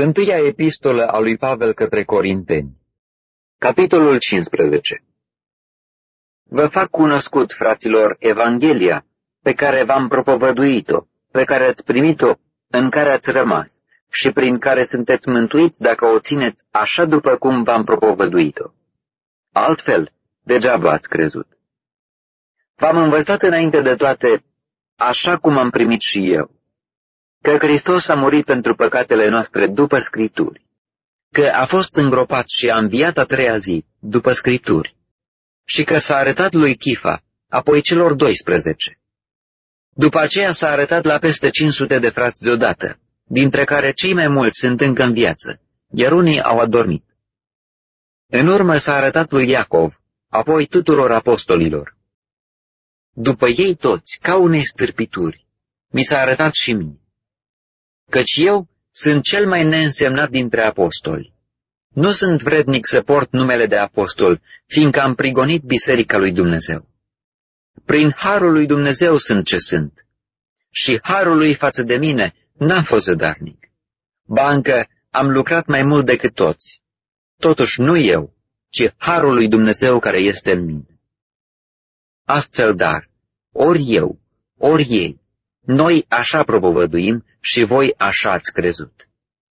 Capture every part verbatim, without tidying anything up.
Întâia epistolă a lui Pavel către Corinteni. Capitolul cincisprezece. Vă fac cunoscut, fraților, Evanghelia, pe care v-am propovăduit-o, pe care ați primit-o, în care ați rămas, și prin care sunteți mântuiți dacă o țineți așa după cum v-am propovăduit-o. Altfel, degeaba ați crezut. V-am învățat înainte de toate, așa cum am primit și eu, că Hristos a murit pentru păcatele noastre după Scripturi, că a fost îngropat și a înviat a treia zi după Scripturi, și că s-a arătat lui Chifa, apoi celor doisprezece. După aceea s-a arătat la peste cinci sute de frați deodată, dintre care cei mai mulți sunt încă în viață, iar unii au adormit. În urmă s-a arătat lui Iacov, apoi tuturor apostolilor. După ei toți, ca unei stârpituri, mi s-a arătat și mie, căci eu sunt cel mai neînsemnat dintre apostoli. Nu sunt vrednic să port numele de apostol, fiindcă am prigonit biserica lui Dumnezeu. Prin harul lui Dumnezeu sunt ce sunt, și harul lui față de mine n-am fost zădarnic. Ba încă am lucrat mai mult decât toți, totuși nu eu, ci harul lui Dumnezeu care este în mine. Astfel, dar, ori eu, ori ei, noi așa propovăduim și voi așa ați crezut.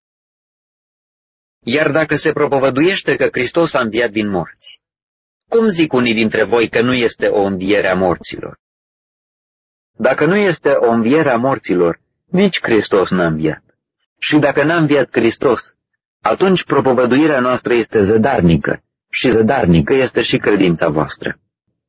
Iar dacă se propovăduiește că Hristos a înviat din morți, cum zic unii dintre voi că nu este o înviere a morților? Dacă nu este o înviere a morților, nici Hristos n-a înviat. Și dacă n-a înviat Hristos, atunci propovăduirea noastră este zădarnică și zădarnică este și credința voastră.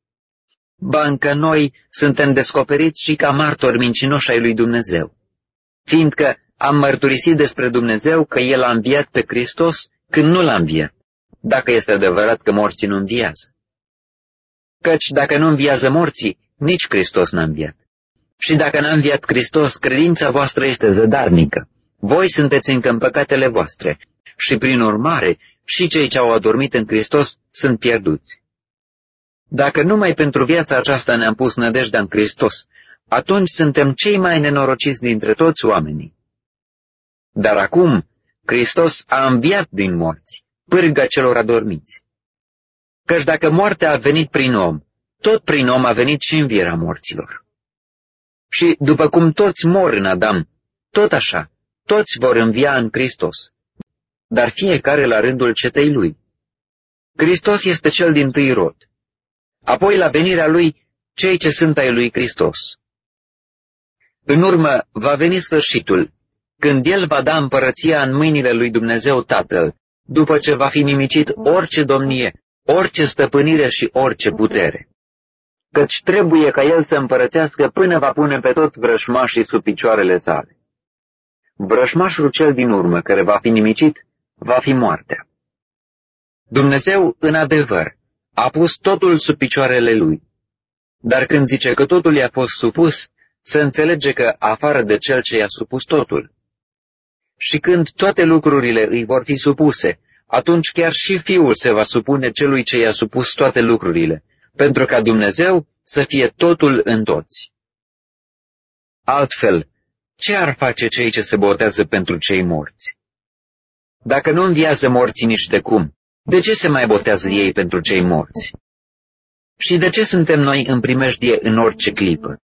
Ba încă noi suntem descoperiți și ca martori mincinoși ai lui Dumnezeu, fiindcă am mărturisit despre Dumnezeu că El a înviat pe Hristos când nu l-a înviat, dacă este adevărat că morții nu înviază. Căci dacă nu înviază morții, nici Hristos n-a înviat. Și dacă n-a înviat Hristos, credința voastră este zădarnică. Voi sunteți încă în păcatele voastre și, prin urmare, și cei ce au adormit în Hristos sunt pierduți. Dacă numai pentru viața aceasta ne-am pus nădejdea în Hristos, atunci suntem cei mai nenorociți dintre toți oamenii. Dar acum, Hristos a înviat din morți, pârga celor adormiți. Căci dacă moartea a venit prin om, tot prin om a venit și învierea morților. Și după cum toți mor în Adam, tot așa, toți vor învia în Hristos, dar fiecare la rândul cetei lui. Hristos este cel dintâi rod, apoi la venirea lui cei ce sunt ai lui Hristos. În urmă va veni sfârșitul, când El va da împărăția în mâinile lui Dumnezeu Tatăl, după ce va fi nimicit orice domnie, orice stăpânire și orice putere. Căci trebuie ca El să împărățească până va pune pe toți vrășmașii sub picioarele sale. Vrășmașul cel din urmă, care va fi nimicit, va fi moartea. Dumnezeu, în adevăr, a pus totul sub picioarele Lui. Dar când zice că totul i-a fost supus, se înțelege că afară de Cel ce i-a supus totul. Și când toate lucrurile îi vor fi supuse, atunci chiar și Fiul se va supune celui ce i-a supus toate lucrurile, pentru ca Dumnezeu să fie totul în toți. Altfel, ce ar face cei ce se botează pentru cei morți? Dacă nu înviază morții nici de cum, de ce se mai botează ei pentru cei morți? Și de ce suntem noi în primejdie în orice clipă?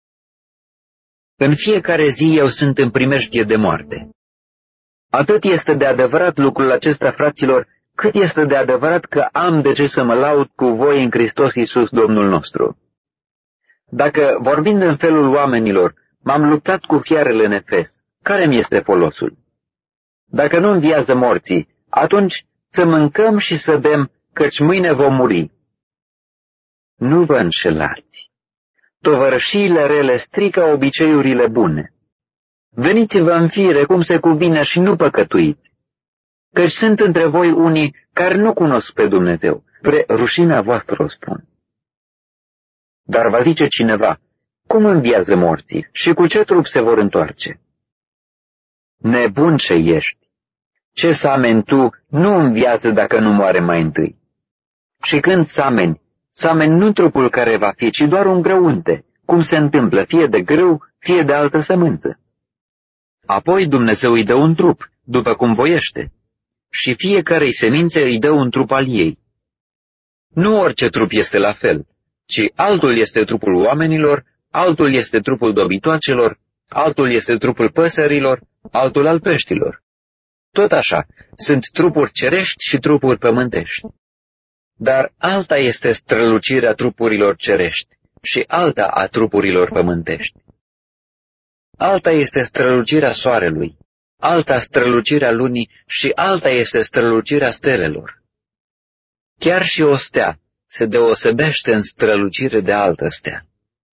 În fiecare zi eu sunt în primejdie de moarte. Atât este de adevărat lucrul acesta, fraților, cât este de adevărat că am de ce să mă laud cu voi în Hristos Iisus, Domnul nostru. Dacă, vorbind în felul oamenilor, m-am luptat cu fiarele în Efes, care-mi este folosul? Dacă nu înviază morții, atunci să mâncăm și să bem, căci mâine vom muri. Nu vă înșelați. Tovărășiile rele strică obiceiurile bune. Veniți-vă în fire cum se cuvine și nu păcătuiți, căci sunt între voi unii care nu cunosc pe Dumnezeu, spre rușinea voastră o spun. Dar va zice cineva, cum înviază morții și cu ce trup se vor întoarce? Nebun ce ești! Ce sameni tu nu înviază dacă nu moare mai întâi. Și când sameni, sameni nu trupul care va fi, ci doar un grăunte, cum se întâmplă fie de grâu, fie de altă sămânță. Apoi Dumnezeu îi dă un trup, după cum voiește, și fiecarei semințe îi dă un trup al ei. Nu orice trup este la fel, ci altul este trupul oamenilor, altul este trupul dobitoacelor, altul este trupul păsărilor, altul al peștilor. Tot așa, sunt trupuri cerești și trupuri pământești. Dar alta este strălucirea trupurilor cerești și alta a trupurilor pământești. Alta este strălucirea soarelui, alta strălucirea lunii și alta este strălucirea stelelor. Chiar și o stea se deosebește în strălucire de altă stea.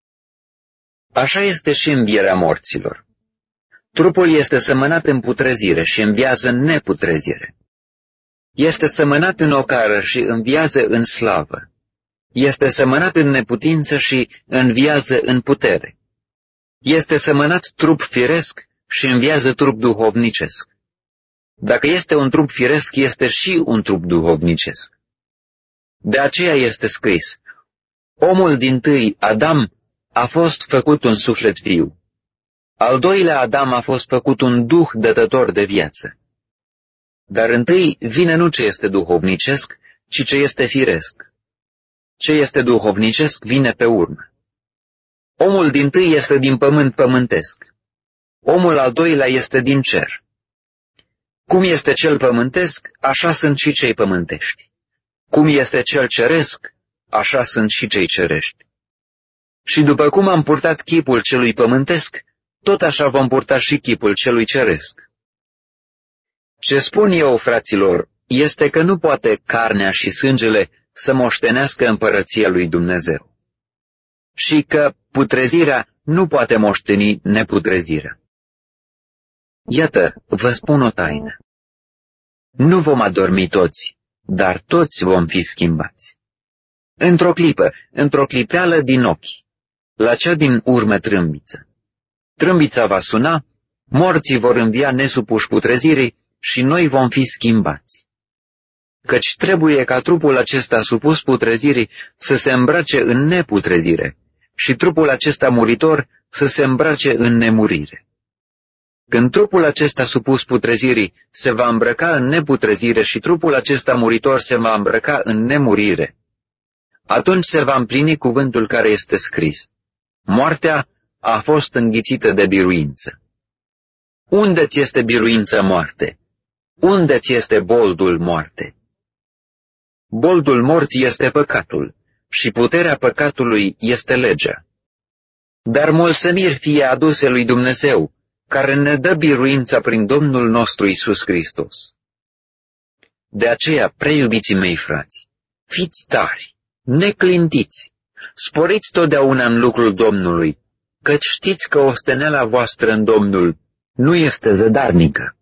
Așa este și învierea morților. Trupul este sămănat în putrezire și înviază în neputrezire. Este sămănat în ocară și înviază în slavă. Este sămănat în neputință și înviază în putere. Este sămănat trup firesc și înviază trup duhovnicesc. Dacă este un trup firesc, este și un trup duhovnicesc. De aceea este scris: omul dintâi, Adam, a fost făcut un suflet viu. Al doilea Adam a fost făcut un duh dătător de viață. Dar întâi vine nu ce este duhovnicesc, ci ce este firesc. Ce este duhovnicesc vine pe urmă. Omul dintâi este din pământ pământesc. Omul al doilea este din cer. Cum este cel pământesc, așa sunt și cei pământești. Cum este cel ceresc, așa sunt și cei cerești. Și după cum am purtat chipul celui pământesc, tot așa vom purta și chipul celui ceresc. Ce spun eu, fraților, este că nu poate carnea și sângele să moștenească împărăția lui Dumnezeu. Și că putrezirea nu poate moșteni neputrezirea. Iată, vă spun o taină. Nu vom adormi toți, dar toți vom fi schimbați. Într-o clipă, într-o clipeală din ochi, la cea din urmă trâmbiță. Trâmbița va suna, morții vor învia nesupuși putrezirii și noi vom fi schimbați. Căci trebuie ca trupul acesta supus putrezirii să se îmbrace în neputrezire și trupul acesta muritor să se îmbrace în nemurire. Când trupul acesta supus putrezirii se va îmbrăca în neputrezire și trupul acesta muritor se va îmbrăca în nemurire, atunci se va împlini cuvântul care este scris: moartea a fost înghițită de biruință. Unde ți este biruința, moarte? Unde ți este boldul, moarte? Boldul morții este păcatul și puterea păcatului este legea. Dar mulțumiri fie aduse lui Dumnezeu, care ne dă biruința prin Domnul nostru Iisus Hristos. De aceea, preiubiții mei frați, fiți tari, neclintiți, sporiți totdeauna în lucrul Domnului, căci știți că osteneala voastră în Domnul nu este zădarnică.